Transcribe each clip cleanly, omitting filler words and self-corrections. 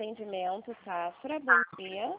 atendimento, Safra. Bom dia.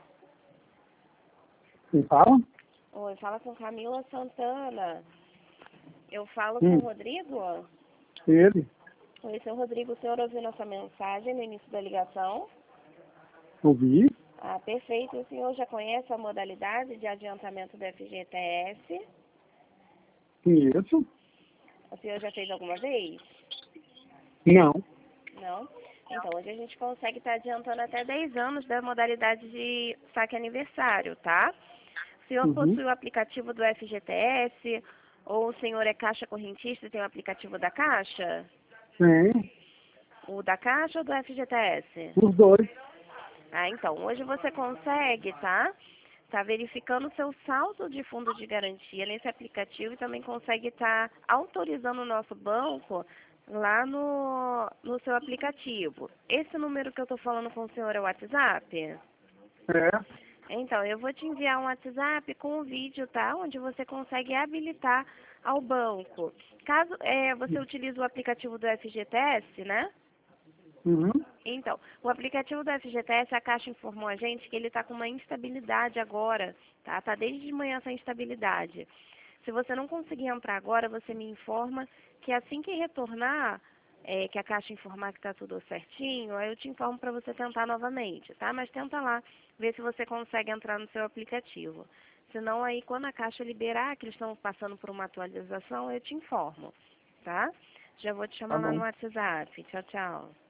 Quem fala? Oi, fala com Camila Santana. Eu falo com o Rodrigo? Ele. Oi, seu Rodrigo, o senhor ouviu nossa mensagem no início da ligação? Ouvi. Ah, perfeito. O senhor já conhece a modalidade de adiantamento do FGTS? Conheço. O senhor já fez alguma vez? Não. Não? Então, hoje a gente consegue estar adiantando até 10 anos da modalidade de saque aniversário, tá? O senhor possui o aplicativo do FGTS ou o senhor é caixa correntista e tem o aplicativo da Caixa? Tem. O da Caixa ou do FGTS? Os dois. Ah, então, hoje você consegue, tá? Tá verificando o seu saldo de fundo de garantia nesse aplicativo e também consegue estar autorizando o nosso banco lá no seu aplicativo. Esse número que eu estou falando com o senhor é o WhatsApp? É. Então, eu vou te enviar um WhatsApp com um vídeo, tá? Onde você consegue habilitar ao banco. Caso você utilize o aplicativo do FGTS, né? Uhum. Então, o aplicativo do FGTS, a Caixa informou a gente que ele está com uma instabilidade agora, tá? Está desde de manhã essa instabilidade. Se você não conseguir entrar agora, você me informa que assim que retornar, que a Caixa informar que está tudo certinho, aí eu te informo para você tentar novamente, tá? Mas tenta lá, ver se você consegue entrar no seu aplicativo. Senão aí, quando a Caixa liberar, que eles estão passando por uma atualização, eu te informo, tá? Já vou te Tá chamar lá no bom. WhatsApp. Tchau, tchau.